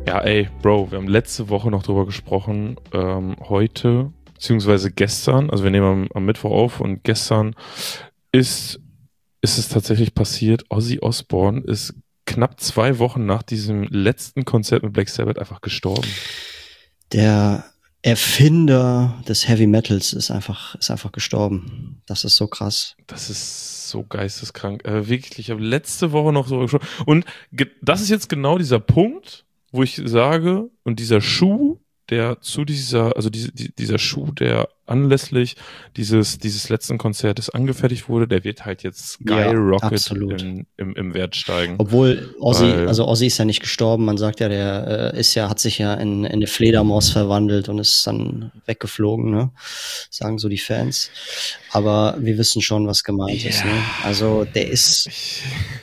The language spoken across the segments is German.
Ja, ey, Bro, wir haben letzte Woche noch drüber gesprochen. Heute, beziehungsweise gestern, also wir nehmen am Mittwoch auf und gestern ist, ist es tatsächlich passiert. Ozzy Osbourne ist knapp 2 Wochen nach diesem letzten Konzert mit Black Sabbath einfach gestorben. Der Erfinder des Heavy Metals ist einfach gestorben. Das ist so krass. Das ist so geisteskrank. Wirklich, ich habe letzte Woche noch so gesprochen. Und das ist jetzt genau dieser Punkt, wo ich sage, und dieser Schuh, der zu dieser, also dieser Schuh, der anlässlich dieses letzten Konzertes angefertigt wurde, der wird halt jetzt Ja, skyrocket absolut. im Wert steigen. Obwohl Weil- Ozzy ist ja nicht gestorben. Man sagt ja, der hat sich ja in eine Fledermaus verwandelt und ist dann weggeflogen, ne? Sagen so die Fans. Aber wir wissen schon, was gemeint ist, ne? Also der ist. Ich,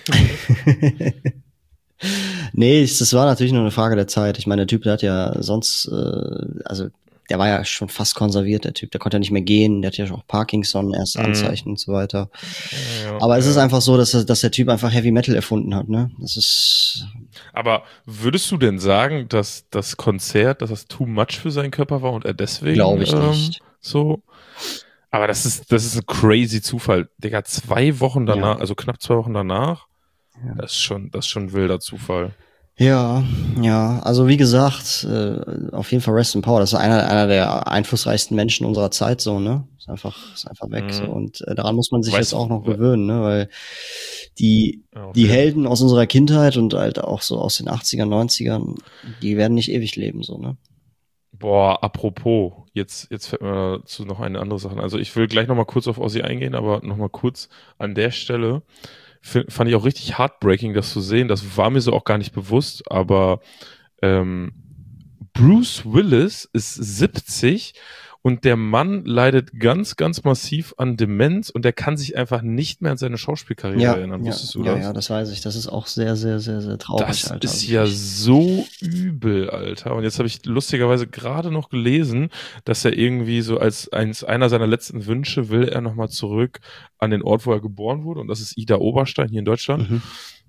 Nee, das war natürlich nur eine Frage der Zeit. Ich meine, der Typ, der hat ja sonst, also der war ja schon fast konserviert, der Typ. Der konnte ja nicht mehr gehen, der hat ja auch Parkinson, erste Anzeichen und so weiter. ja, Aber es ist ja. einfach so, dass der Typ einfach Heavy Metal erfunden hat, ne? Das ist, Aber würdest du denn sagen, dass das Konzert, dass das too much für seinen Körper war und er deswegen glaube ich nicht. so? Aber das ist ein crazy Zufall. Digga, 2 Wochen danach, Ja. also knapp 2 Wochen danach, Ja. das ist schon ein wilder Zufall. Ja, ja, also wie gesagt, auf jeden Fall Rest in Power. Das ist einer der einflussreichsten Menschen unserer Zeit, so, ne? Ist einfach weg, so. Und daran muss man sich Weißt jetzt auch du, noch gewöhnen, ne? Weil die okay. Helden aus unserer Kindheit und halt auch so aus den 80ern, 90ern, die werden nicht ewig leben, so, ne? Boah, apropos, jetzt fällt mir dazu noch eine andere Sache. Also ich will gleich nochmal kurz auf Ozzy eingehen, aber nochmal kurz an der Stelle fand ich auch richtig heartbreaking, das zu sehen. Das war mir so auch gar nicht bewusst, aber ähm, Bruce Willis ist 70 und der Mann leidet ganz, ganz massiv an Demenz und der kann sich einfach nicht mehr an seine Schauspielkarriere erinnern. Wusstest du das? Ja, das weiß ich. Das ist auch sehr, sehr, sehr, sehr traurig, Das Alter. ist ja so übel, Alter. Und jetzt habe ich lustigerweise gerade noch gelesen, dass er irgendwie so als einer seiner letzten Wünsche will er nochmal zurück an den Ort, wo er geboren wurde. Und das ist Ida Oberstein hier in Deutschland. Mhm.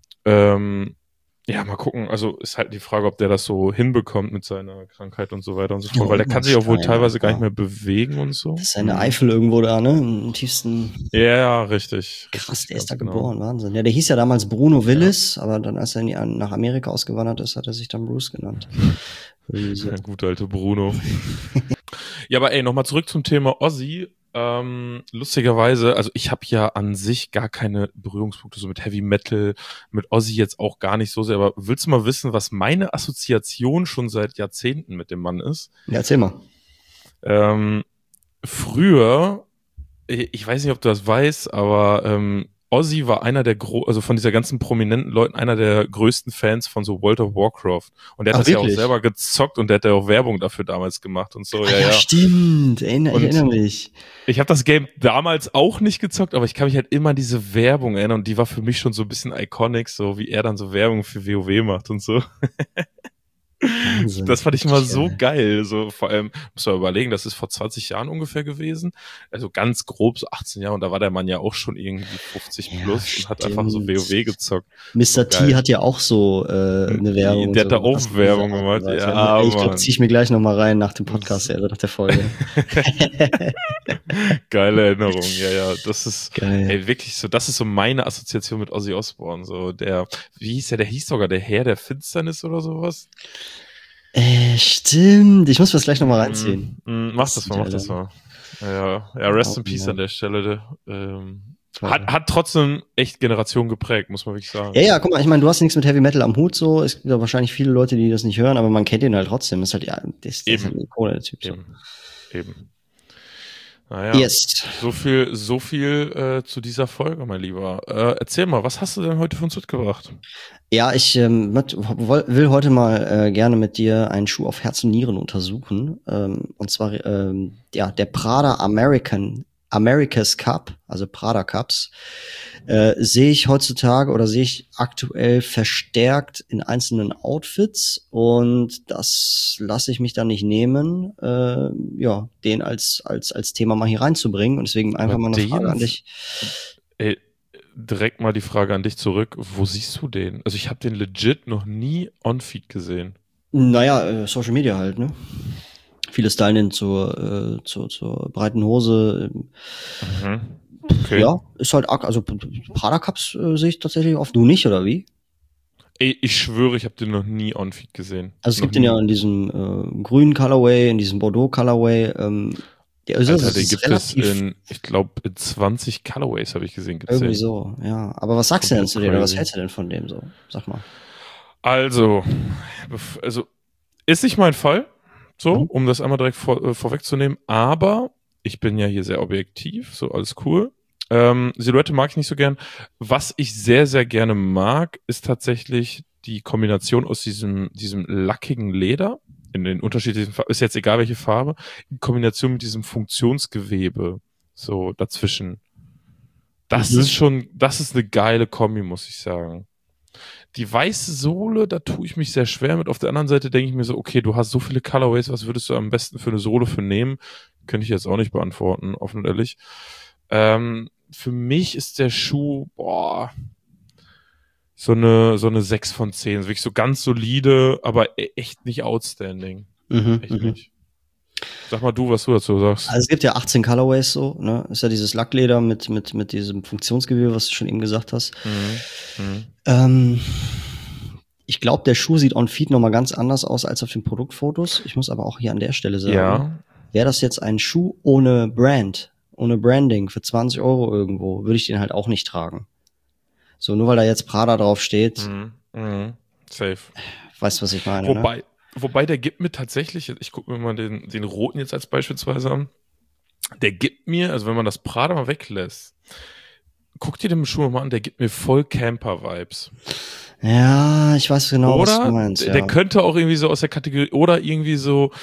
Ja, mal gucken. Also ist halt die Frage, ob der das so hinbekommt mit seiner Krankheit und so weiter und so Ja, fort. Weil der kann sich auch wohl Oberstein, teilweise gar nicht Alter. mehr bewegen und so. Das ist ja eine Eifel irgendwo da, ne? Im tiefsten. Ja, richtig. Krass, Richtig, der ist da ganz genau. geboren, Wahnsinn. Ja, der hieß ja damals Bruno Willis, aber dann, als er nach Amerika ausgewandert ist, hat er sich dann Bruce genannt. Der gute alte Bruno. Ja, aber ey, nochmal zurück zum Thema Ozzy. Lustigerweise, also ich habe ja an sich gar keine Berührungspunkte so mit Heavy Metal, mit Ozzy jetzt auch gar nicht so sehr, aber willst du mal wissen, was meine Assoziation schon seit Jahrzehnten mit dem Mann ist? Ja, erzähl mal. Früher, ich weiß nicht, ob du das weißt, aber Ozzy war einer der also von dieser ganzen prominenten Leuten einer der größten Fans von so World of Warcraft. Und der hat Ach, das ja auch wirklich? selber gezockt und der hat ja auch Werbung dafür damals gemacht und so. Ah, Ja, ja, ja. stimmt. Ich Und erinnere mich. ich habe das Game damals auch nicht gezockt, aber ich kann mich halt immer an diese Werbung erinnern und die war für mich schon so ein bisschen iconic, so wie er dann so Werbung für WoW macht und so. Wahnsinn. Das fand ich immer so Geil. geil. So vor allem, muss man überlegen, das ist vor 20 Jahren ungefähr gewesen. Also ganz grob, so 18 Jahre. Und da war der Mann ja auch schon irgendwie 50 Ja, plus und hat einfach so stimmt. WoW gezockt. Mr. So T geil. hat ja auch so eine Werbung. Der hat da auch was in Werbung dieser gemacht. Art und Weise. Ja, Ey, ich glaube, Mann. zieh ich mir gleich nochmal rein nach dem Podcast, nach der Folge. Geile Erinnerung, ja. Das ist, Geil. ey, wirklich so, das ist so meine Assoziation mit Ozzy Osbourne. So wie hieß der? Der hieß sogar der Herr der Finsternis oder sowas. Stimmt. Ich muss mir das gleich nochmal reinziehen. Mach das mal. Ja, rest in peace an der Stelle. Hat trotzdem echt Generationen geprägt, muss man wirklich sagen. Ja, guck mal, ich meine, du hast nichts mit Heavy Metal am Hut, so. Es gibt ja wahrscheinlich viele Leute, die das nicht hören, aber man kennt ihn halt trotzdem. Das ist halt, ja, das ist halt eine Ikone, der Typ. So. Eben. Naja, Yes. so viel zu dieser Folge, mein Lieber. Erzähl mal, was hast du denn heute für uns mitgebracht? Ja, ich will heute mal gerne mit dir einen Schuh auf Herz und Nieren untersuchen. Und zwar der Prada America's Cup, also Prada Cups, sehe ich heutzutage oder sehe ich aktuell verstärkt in einzelnen Outfits und das lasse ich mich dann nicht nehmen, den als Thema mal hier reinzubringen und deswegen einfach mal eine Frage an dich. Ey, direkt mal die Frage an dich zurück. Wo siehst du den? Also ich habe den legit noch nie on-feed gesehen. Naja, Social Media halt, ne? Viele stylen den zur breiten Hose. Mhm. Okay. Ja, ist halt arg. Also Prada Cups sehe ich tatsächlich oft. Du nicht, oder wie? Ey, ich schwöre, ich habe den noch nie on-feed gesehen. Also es Noch gibt den ja nie. in diesem grünen Colorway, in diesem Bordeaux Colorway. Ja, also Alter, das den ist gibt es relativ in, ich glaube, in 20 Colorways habe ich gesehen, gibt's irgendwie den. so, ja. Aber was sagst du denn Komplett zu dem? Oder was crazy. hältst du denn von dem so? Sag mal. Also, ist nicht mein Fall, so, Mhm. um das einmal direkt vorwegzunehmen, aber ich bin ja hier sehr objektiv, so alles cool. Silhouette mag ich nicht so gern. Was ich sehr, sehr gerne mag, ist tatsächlich die Kombination aus diesem lackigen Leder in den unterschiedlichen Farben, ist jetzt egal welche Farbe, in Kombination mit diesem Funktionsgewebe so dazwischen. Mhm. Das ist eine geile Kombi, muss ich sagen. Die weiße Sohle, da tue ich mich sehr schwer mit. Auf der anderen Seite denke ich mir so, okay, du hast so viele Colorways, was würdest du am besten für eine Sohle für nehmen? Könnte ich jetzt auch nicht beantworten, offen und ehrlich. Für mich ist der Schuh, so eine 6 von 10. Wirklich so ganz solide, aber echt nicht outstanding. Mhm. Echt Mhm. nicht. Sag mal du, was du dazu sagst. Also es gibt ja 18 Colorways so, ne? Ist ja dieses Lackleder mit diesem Funktionsgewebe, was du schon eben gesagt hast. Mhm. Mhm. Ähm, Ich glaube, der Schuh sieht on Feet noch mal ganz anders aus als auf den Produktfotos. Ich muss aber auch hier an der Stelle sagen, Ja. wäre das jetzt ein Schuh ohne Brand, ohne Branding für 20 Euro irgendwo, würde ich den halt auch nicht tragen. So, nur weil da jetzt Prada drauf steht, Mhm. Mhm. Safe. weißt du, was ich meine, ne? Wobei der gibt mir tatsächlich, ich gucke mir mal den roten jetzt als beispielsweise an, der gibt mir, also wenn man das Prada mal weglässt, guck dir den Schuh mal an, der gibt mir voll Camper-Vibes. Ja, ich weiß genau, was du Oder meinst, der ja. könnte auch irgendwie so aus der Kategorie, oder irgendwie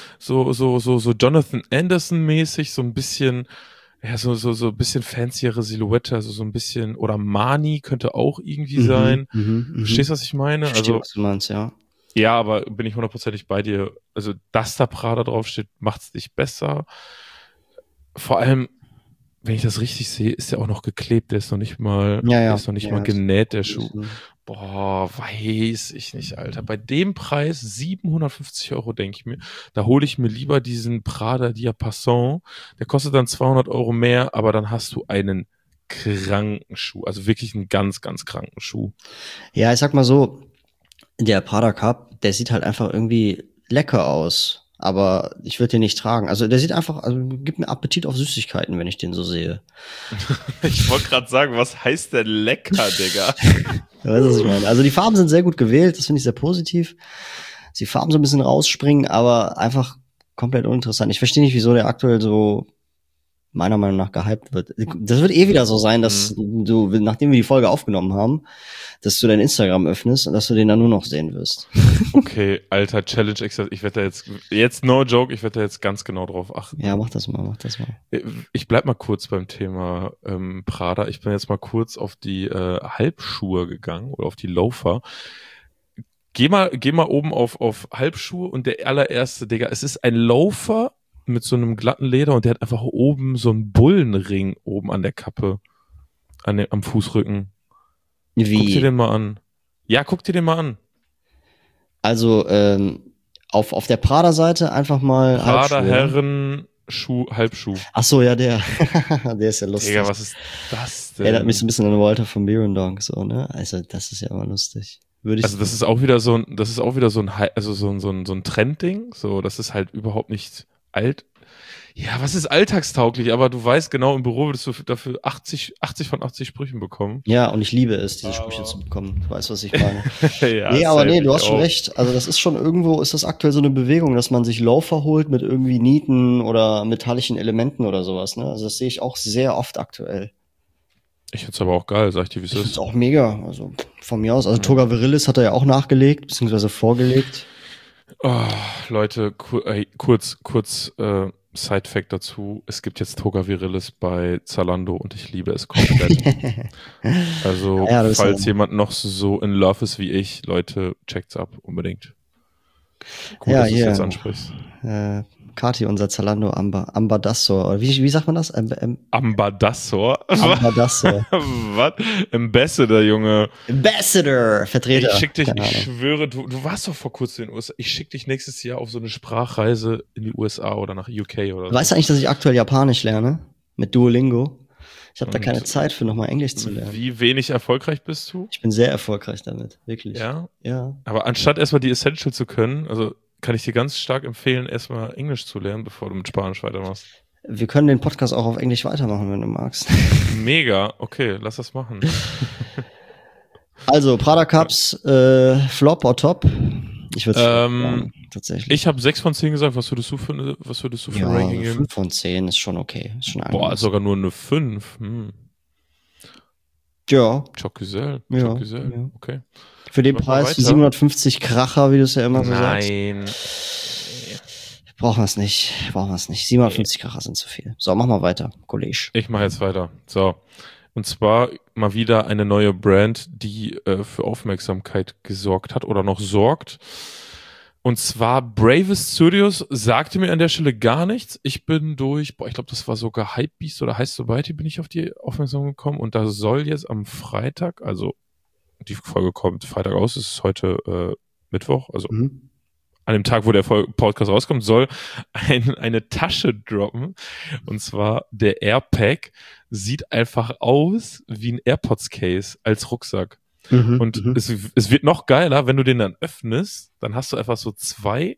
so Jonathan Anderson-mäßig, so ein bisschen, ja, so ein bisschen fanciere Silhouette, also so ein bisschen, oder Marni könnte auch irgendwie Mhm, sein. mhm, Verstehst mhm. du, was ich Ich meine? verstehe, Also, was du meinst, ja. ja, aber bin ich hundertprozentig bei dir. Also, dass da Prada draufsteht, macht es nicht besser. Vor allem, wenn ich das richtig sehe, ist der auch noch geklebt. Ja, Der ja, ist noch nicht mal ja. genäht, der Schuh. Boah, weiß ich nicht, Alter. Bei dem Preis, 750 Euro, denke ich mir, da hole ich mir lieber diesen Prada Diapason. Der kostet dann 200 Euro mehr, aber dann hast du einen kranken Schuh. Also wirklich einen ganz, ganz kranken Schuh. Ja, ich sag mal so, der Prada Cup, der sieht halt einfach irgendwie lecker aus. Aber ich würde den nicht tragen. Also der sieht einfach, also gibt mir Appetit auf Süßigkeiten, wenn ich den so sehe. Ich wollte gerade sagen, was heißt denn lecker, Digga? Ja, weißt du, was ich meine? Also die Farben sind sehr gut gewählt, das finde ich sehr positiv. Dass die Farben so ein bisschen rausspringen, aber einfach komplett uninteressant. Ich verstehe nicht, wieso der aktuell so meiner Meinung nach gehypt wird. Das wird eh wieder so sein, dass Mhm. du, nachdem wir die Folge aufgenommen haben, dass du dein Instagram öffnest und dass du den dann nur noch sehen wirst. Okay, alter Challenge Extra. Ich werde da jetzt no joke, ich werde da jetzt ganz genau drauf Ja, achten. mach das mal, mach das mal. Ich bleib mal kurz beim Thema Prada. Ich bin jetzt mal kurz auf die Halbschuhe gegangen oder auf die Loafer. Geh mal oben auf Halbschuhe und der allererste, Digga, es ist ein Loafer mit so einem glatten Leder und der hat einfach oben so einen Bullenring oben an der Kappe, am Fußrücken. Guck dir Wie? den mal an. Ja, guck dir den mal an. Also, auf der Prada-Seite einfach mal Prada Halbschuhe, ja? Herren Halbschuh. Ach so, ja, der. Der ist ja Digga, lustig. was ist das Erinnert mich so denn? ein bisschen an Walter von Beerendonk, so, ne? Also, das ist ja immer lustig. Würde Also ich, das ist auch wieder das ist auch wieder also so ein Trendding. So, das ist halt überhaupt nicht alt. Ja, was ist alltagstauglich? Aber du weißt genau, im Büro würdest du dafür 80 von 80 Sprüchen bekommen. ja, und ich liebe es, diese Sprüche Aber zu bekommen. Du weißt, was ich meine. ja, Nee, aber nee, safe, du ich hast schon auch. recht. Also das ist schon irgendwo, ist das aktuell so eine Bewegung, dass man sich Loafer holt mit irgendwie Nieten oder metallischen Elementen oder sowas, ne? Also das sehe ich auch sehr oft aktuell. Ich find's aber auch geil, sag ich dir, wie es Ich find's ist. auch mega. Also von mir aus. Also Mhm. Toga Virillis hat er ja auch nachgelegt, beziehungsweise vorgelegt. Oh, Leute, kurz Side-Fact dazu. Es gibt jetzt Toga Virilis bei Zalando und ich liebe es komplett. Also, Ja, du bist ja, falls jemand noch so in Love ist wie ich, Leute, checkt's ab, unbedingt. Gut, ja, dass du es jetzt hier, ansprichst. äh, Kati, unser Zalando Ambassador. Oder wie sagt man das? Ambassador? Ambassador. Was? Ambassador, Junge. Ambassador, Vertreter. Ich schick dich, Keine ich Ahnung. schwöre, du warst doch vor kurzem in den USA. Ich schick dich nächstes Jahr auf so eine Sprachreise in die USA oder nach UK oder so. Weißt du eigentlich, dass ich aktuell Japanisch lerne? Mit Duolingo? Ich habe da Und keine Zeit für, nochmal Englisch zu lernen. Wie wenig erfolgreich bist du? Ich bin sehr erfolgreich damit, wirklich. Ja? Ja. Aber anstatt erstmal die Essential zu können, also kann ich dir ganz stark empfehlen, erstmal Englisch zu lernen, bevor du mit Spanisch weitermachst. Wir können den Podcast auch auf Englisch weitermachen, wenn du magst. Mega, okay, lass das machen. Also, Prada Cups, Flop or Top? Ich würde sagen, tatsächlich. Ich habe 6 von 10 gesagt. Was würdest du für ein Ranking geben? 5 von 10 ist schon okay. Ist schon Boah, sogar nur eine 5. Ja. Choc-Güzel. Ja. Okay. Für den Preis, die 750 Kracher, wie du es ja immer so sagst. Nein. Brauchen wir es nicht. 750 Kracher sind zu viel. So, mach mal weiter, Kollege. Ich mache jetzt weiter. So. Und zwar mal wieder eine neue Brand, die für Aufmerksamkeit gesorgt hat oder noch sorgt. Und zwar Bravest Studios sagte mir an der Stelle gar nichts. Ich bin durch, ich glaube, das war sogar Hypebeast oder Heiß Society, bin ich auf die aufmerksam gekommen. Und da soll jetzt am Freitag, also die Folge kommt Freitag aus, es ist heute Mittwoch, also an dem Tag, wo der Podcast rauskommt, soll eine Tasche droppen. Und zwar der AirPack sieht einfach aus wie ein AirPods-Case als Rucksack. Und es wird noch geiler, wenn du den dann öffnest, dann hast du einfach so zwei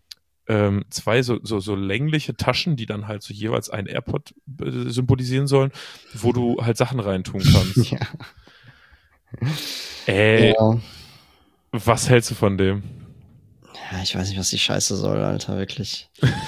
so längliche Taschen, die dann halt so jeweils einen AirPod symbolisieren sollen, wo du halt Sachen reintun kannst. Ja. Was hältst du von dem? Ja, ich weiß nicht, was die Scheiße soll, Alter, wirklich.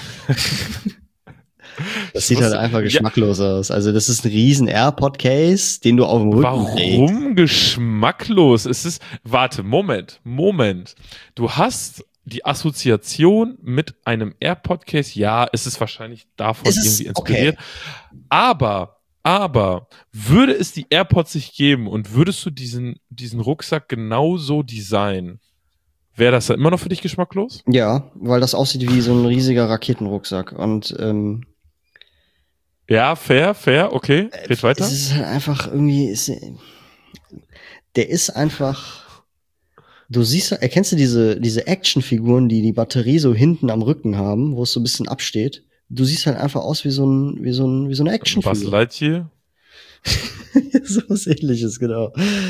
Das sieht halt einfach geschmacklos aus. Also das ist ein riesen AirPod-Case, den du auf dem Rücken trägst. Warum geschmacklos? Warte, Moment. Du hast die Assoziation mit einem AirPod-Case. Ja, es ist wahrscheinlich davon irgendwie inspiriert. Okay. Aber würde es die AirPods nicht geben und würdest du diesen Rucksack genauso designen, wäre das dann immer noch für dich geschmacklos? Ja, weil das aussieht wie so ein riesiger Raketenrucksack. Und ja, fair, okay. Red weiter. Es ist halt einfach irgendwie, der ist einfach, du siehst, erkennst du diese Actionfiguren, die Batterie so hinten am Rücken haben, wo es so ein bisschen absteht? Du siehst halt einfach aus wie so eine Actionfigur. Buzz Lightyear? So was Ähnliches, genau.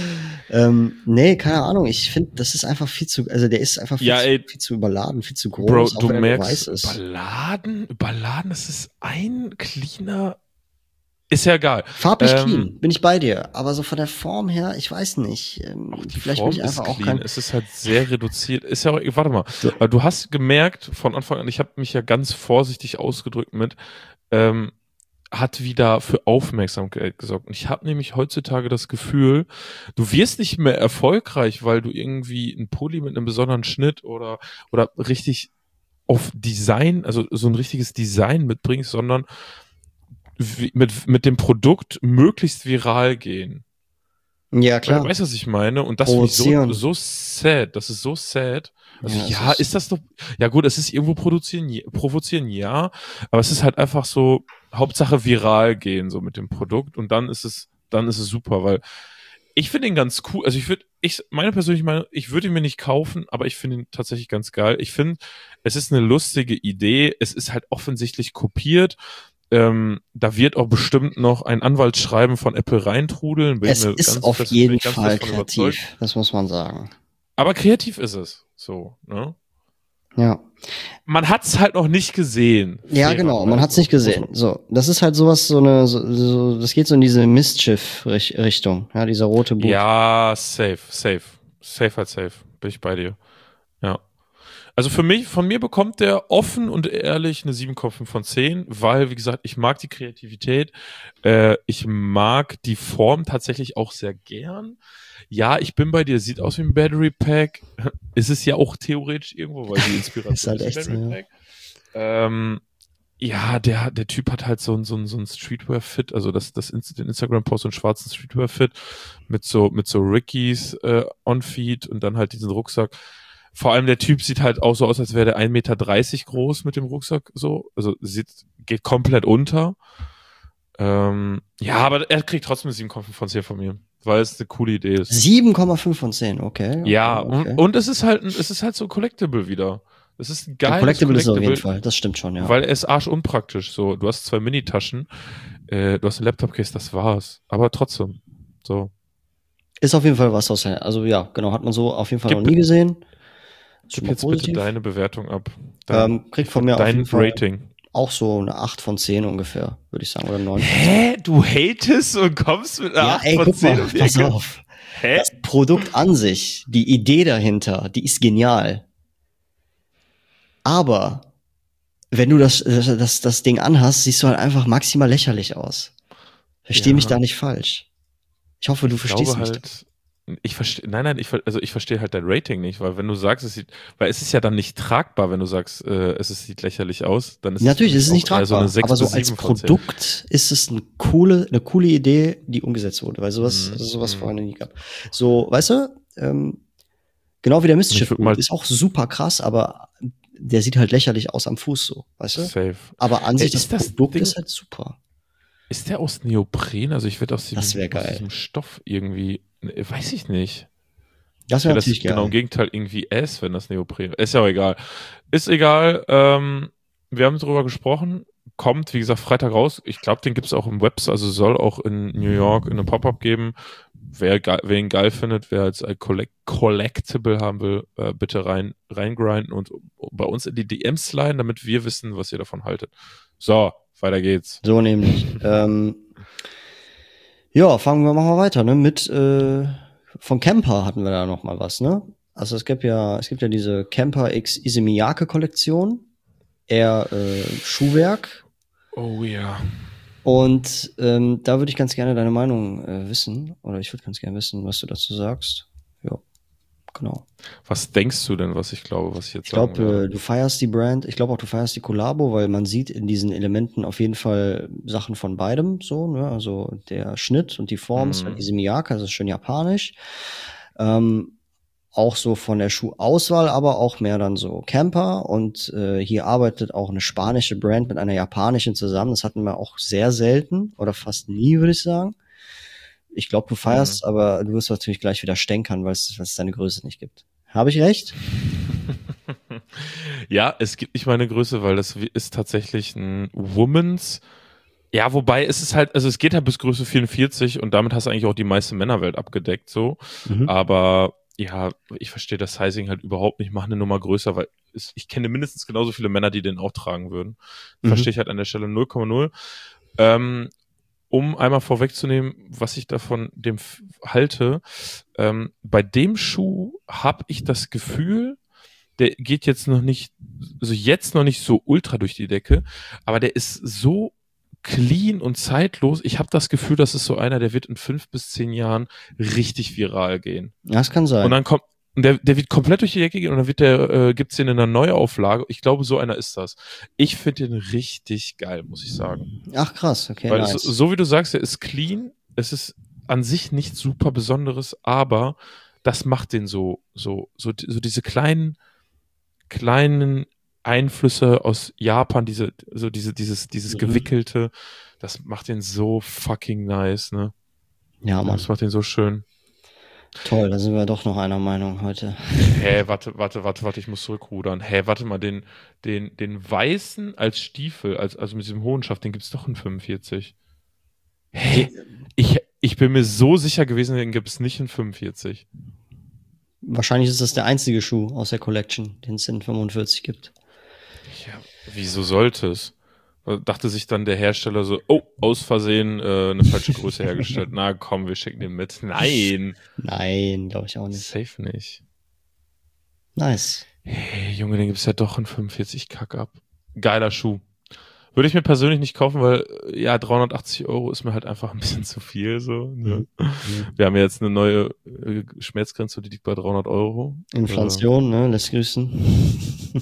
Nee, keine Ahnung. Ich finde, das ist einfach der ist einfach viel zu überladen, viel zu groß. Bro, du merkst, überladen, das ist ein cleaner, ist ja egal. Farblich clean, bin ich bei dir. Aber so von der Form her, ich weiß nicht. Die vielleicht Form bin ich einfach ist clean. Es ist halt sehr reduziert. Ist ja, warte mal. So. Du hast gemerkt von Anfang an, ich habe mich ja ganz vorsichtig ausgedrückt mit, hat wieder für Aufmerksamkeit gesorgt. Und ich habe nämlich heutzutage das Gefühl, du wirst nicht mehr erfolgreich, weil du irgendwie ein Pulli mit einem besonderen Schnitt oder richtig auf Design, also so ein richtiges Design mitbringst, sondern mit dem Produkt möglichst viral gehen. Ja, klar. Weißt du, was ich meine? Und das ist so sad. Das ist so sad. Also ja, ist das doch, ja gut, es ist irgendwo provozieren, ja, aber es ist halt einfach so, Hauptsache viral gehen, so mit dem Produkt, und dann ist es super, weil ich finde ihn ganz cool, also meine persönliche Meinung, ich würde ihn mir nicht kaufen, aber ich finde ihn tatsächlich ganz geil. Ich finde, es ist eine lustige Idee, es ist halt offensichtlich kopiert. Da wird auch bestimmt noch ein Anwaltsschreiben von Apple reintrudeln. Es ist auf jeden Fall kreativ, das muss man sagen. Aber kreativ ist es, so, ne? Ja. Man hat's halt noch nicht gesehen. Ja, genau, man hat's nicht gesehen. So, das ist halt sowas, das geht so in diese Mischief-Richtung, ja, dieser rote Buch. Ja, safe. Bin ich bei dir. Ja. Also von mir bekommt der offen und ehrlich eine 7,5 von 10, weil, wie gesagt, ich mag die Kreativität, ich mag die Form tatsächlich auch sehr gern. Ja, ich bin bei dir, sieht aus wie ein Battery Pack, ist es ja auch theoretisch irgendwo, weil die Inspiration ist halt echt Battery Pack. Ja, der Typ hat halt so ein Streetwear-Fit, also den Instagram-Post, so einen schwarzen Streetwear-Fit mit so Rickies on-Feed und dann halt diesen Rucksack. vor allem der Typ sieht halt auch so aus, als wäre der 1,30 Meter groß mit dem Rucksack so. Also geht komplett unter. Ja, aber er kriegt trotzdem 7,5 von 10 von mir, weil es eine coole Idee ist. 7,5 von 10, okay. Ja, okay. Und es ist halt so ein Collectible wieder. Es ist ein geiles Collectible ist auf jeden Fall, das stimmt schon, ja. Weil er ist arschunpraktisch. So, du hast 2 Minitaschen, du hast ein Laptop-Case, das war's. Aber trotzdem, so. Ist auf jeden Fall was aus, also ja, genau, hat man so auf jeden Fall noch nie gesehen. Gib jetzt bitte deine Bewertung ab. Kriegt von mir auf jeden Fall Rating. Auch so eine 8 von 10 ungefähr, würde ich sagen, oder 9 von 10. Hä? Du hatest und kommst mit einer 8 von 10 guck mal, pass auf. Hä? Das Produkt an sich, die Idee dahinter, die ist genial. Aber wenn du das Ding anhast, siehst du halt einfach maximal lächerlich aus. Versteh mich da nicht falsch. Ich hoffe, du verstehst mich. Ich verstehe halt dein Rating nicht, weil wenn du sagst, weil es ist ja dann nicht tragbar, wenn du sagst, sieht lächerlich aus, dann ist natürlich ist es nicht tragbar, so eine 6 aber so als Produkt ist es eine coole Idee, die umgesetzt wurde, weil sowas vorher nie gab. So, weißt du, genau wie der Mistschiff ist auch super krass, aber der sieht halt lächerlich aus am Fuß so, weißt du? Safe. Aber an sich das Produkt ist halt super. Ist der aus Neopren? Also ich würde aus diesem Stoff irgendwie, weiß ich nicht. Das wäre natürlich geil. Genau im Gegenteil irgendwie wenn das Neopren ist. Ja auch egal. Ist egal. Wir haben darüber gesprochen. Kommt, wie gesagt, Freitag raus. Ich glaube, den gibt es auch im Webs, also soll auch in New York in einem Pop-Up geben. Wer ihn geil findet, wer als Collectible haben will, bitte reingrinden und bei uns in die DMs sliden, damit wir wissen, was ihr davon haltet. So, weiter geht's. So nämlich. Ja, machen wir weiter, ne? Mit von Camper hatten wir da noch mal was, ne? Also es gibt ja diese Camper X Issey Miyake Kollektion, eher Schuhwerk. Oh ja. Und da würde ich ganz gerne deine Meinung wissen, oder ich würde ganz gerne wissen, was du dazu sagst. Ja, genau. Was denkst du denn, was ich glaube, was ich jetzt sage? Ich glaube, du feierst die Brand. Ich glaube auch, du feierst die Collabo, weil man sieht in diesen Elementen auf jeden Fall Sachen von beidem so, ne? Also der Schnitt und die Form ist halt diese Miyake, das ist schön japanisch. Auch so von der Schuhauswahl, aber auch mehr dann so Camper. Und hier arbeitet auch eine spanische Brand mit einer japanischen zusammen. Das hatten wir auch sehr selten oder fast nie, würde ich sagen. Ich glaube, du feierst, aber du wirst natürlich gleich wieder stänkern, weil es deine Größe nicht gibt. Habe ich recht? Ja, es gibt nicht meine Größe, weil das ist tatsächlich ein Woman's. Ja, wobei es ist halt, also es geht halt bis Größe 44 und damit hast du eigentlich auch die meiste Männerwelt abgedeckt, so. Aber ja, ich verstehe das Sizing halt überhaupt nicht. Mach eine Nummer größer, weil ich kenne mindestens genauso viele Männer, die den auch tragen würden. Verstehe ich halt an der Stelle 0,0. Um einmal vorwegzunehmen, was ich davon dem halte, bei dem Schuh habe ich das Gefühl, der geht jetzt noch nicht so ultra durch die Decke, aber der ist so clean und zeitlos. Ich habe das Gefühl, das ist so einer, der wird in 5 bis 10 Jahren richtig viral gehen. Ja, das kann sein. Und dann kommt, der wird komplett durch die Decke gehen und dann gibt's den in einer Neuauflage. Ich glaube, so einer ist das. Ich finde den richtig geil, muss ich sagen. Ach krass, okay. Weil so wie du sagst, der ist clean. Es ist an sich nichts super Besonderes, aber das macht den so diese kleinen Einflüsse aus Japan, dieses gewickelte, das macht den so fucking nice, ne? Ja, Mann. Das macht den so schön. Toll, da sind wir doch noch einer Meinung heute. Warte, ich muss zurückrudern. Warte mal, den weißen als Stiefel, also mit diesem hohen Schaft, den gibt's doch in 45. Ich bin mir so sicher gewesen, den gibt's nicht in 45. Wahrscheinlich ist das der einzige Schuh aus der Collection, den es in 45 gibt. Ja, wieso sollte es? Dachte sich dann der Hersteller so, oh, aus Versehen eine falsche Größe hergestellt. Na komm, wir schicken den mit. Nein. Nein, glaube ich auch nicht. Safe nicht. Nice. Hey, Junge, den gibt's ja doch in 45, kack ab. Geiler Schuh. Würde ich mir persönlich nicht kaufen, weil, ja, 380 € ist mir halt einfach ein bisschen zu viel, so. Ne? Wir haben ja jetzt eine neue Schmerzgrenze, die liegt bei 300 €. Inflation, ne, lässt grüßen.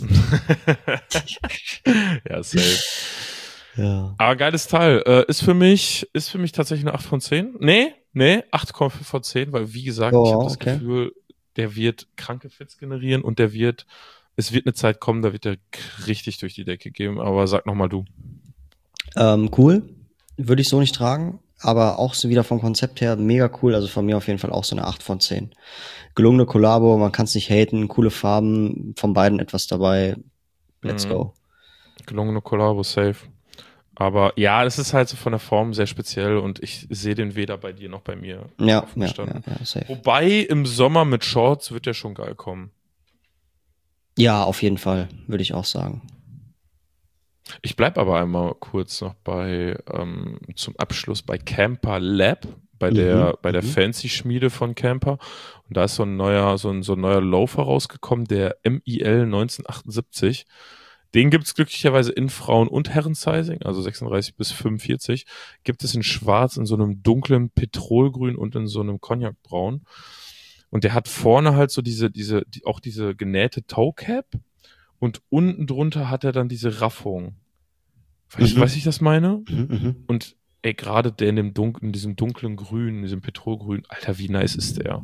Ja, safe. Ja. Aber geiles Teil. Ist für mich tatsächlich eine 8 von 10. Nee, 8,5 von 10, weil, wie gesagt, ich habe das Gefühl, der wird kranke Fits generieren und es wird eine Zeit kommen, da wird der richtig durch die Decke gehen, aber sag nochmal du. Cool. Würde ich so nicht tragen, aber auch so wieder vom Konzept her mega cool. Also von mir auf jeden Fall auch so eine 8 von 10. Gelungene Kollabo, man kann es nicht haten, coole Farben, von beiden etwas dabei. Let's go. Gelungene Kollabo, safe. Aber ja, das ist halt so von der Form sehr speziell und ich sehe den weder bei dir noch bei mir. Ja, safe. Wobei im Sommer mit Shorts wird der schon geil kommen. Ja, auf jeden Fall, würde ich auch sagen. Ich bleib aber einmal kurz noch zum Abschluss bei Camper Lab, bei der Fancy-Schmiede von Camper. Und da ist so ein neuer Loafer rausgekommen, der MIL 1978. Den gibt's glücklicherweise in Frauen- und Herren-Sizing, also 36 bis 45. Gibt es in schwarz, in so einem dunklen Petrolgrün und in so einem Cognacbraun. Und der hat vorne halt so diese genähte Toe-Cap. Und unten drunter hat er dann diese Raffung. Weißt du, was ich das meine? Und ey, gerade der in diesem dunklen Grün, in diesem Petrolgrün, Alter, wie nice ist der?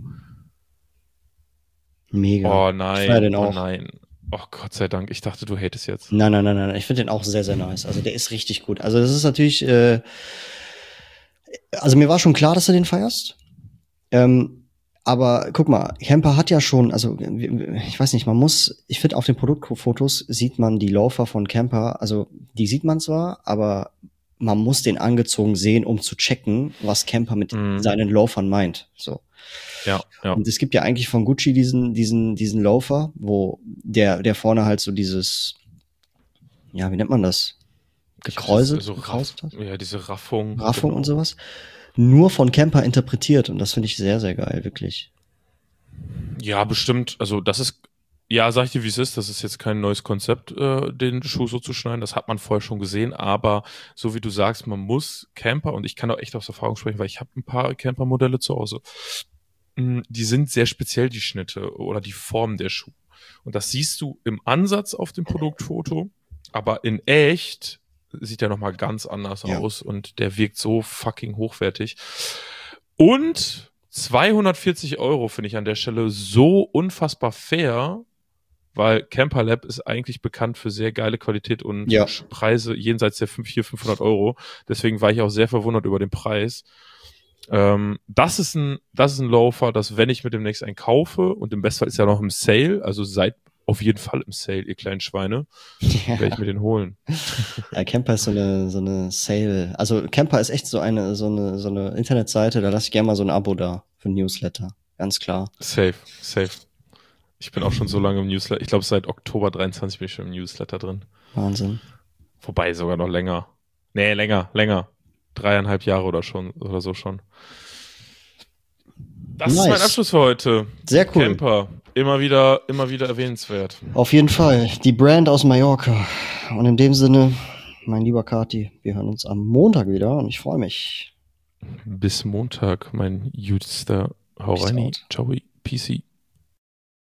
Mega. Oh nein, Ich feier den auch. Nein. Oh Gott sei Dank, ich dachte, du hatest jetzt. Nein. Ich finde den auch sehr, sehr nice. Also der ist richtig gut. Also das ist natürlich, also mir war schon klar, dass du den feierst. Aber guck mal, Camper hat ja schon, also ich weiß nicht, ich finde auf den Produktfotos sieht man die Loafer von Camper, also die sieht man zwar, aber man muss den angezogen sehen, um zu checken, was Camper mit seinen Loafern meint. So. Ja. Und es gibt ja eigentlich von Gucci diesen Loafer, wo der vorne halt so dieses, ja, wie nennt man das? Gekräuselt? Ja, diese Raffung. Raffung und sowas. Nur von Camper interpretiert und das finde ich sehr, sehr geil, wirklich. Ja, bestimmt. Also das ist, ja, sag ich dir, wie es ist. Das ist jetzt kein neues Konzept, den Schuh so zu schneiden. Das hat man vorher schon gesehen. Aber so wie du sagst, man muss Camper, und ich kann auch echt aus Erfahrung sprechen, weil ich habe ein paar Camper-Modelle zu Hause. Die sind sehr speziell, die Schnitte oder die Form der Schuhe. Und das siehst du im Ansatz auf dem Produktfoto, aber in echt sieht der nochmal ganz anders aus und der wirkt so fucking hochwertig. Und 240 € finde ich an der Stelle so unfassbar fair, weil Camper Lab ist eigentlich bekannt für sehr geile Qualität und Preise jenseits der 500 €. Deswegen war ich auch sehr verwundert über den Preis. Das ist ein Loafer, dass wenn ich mir demnächst einen kaufe und im Bestfall ist ja noch im Sale, also seid auf jeden Fall im Sale, ihr kleinen Schweine, werde ich mir den holen. Ja, Camper ist so eine Sale. Also Camper ist echt so eine Internetseite, da lasse ich gerne mal so ein Abo da für ein Newsletter. Ganz klar. Safe. Ich bin auch schon so lange im Newsletter. Ich glaube, seit Oktober 23 bin ich schon im Newsletter drin. Wahnsinn. Wobei sogar noch länger. Nee, länger. 3,5 Jahre oder so schon. Das ist mein Abschluss für heute. Sehr cool. Camper. Immer wieder erwähnenswert. Auf jeden Fall. Die Brand aus Mallorca. Und in dem Sinne, mein lieber Kati, wir hören uns am Montag wieder und ich freue mich. Bis Montag, mein Jüdster. Hau rein. Ciao. Peace.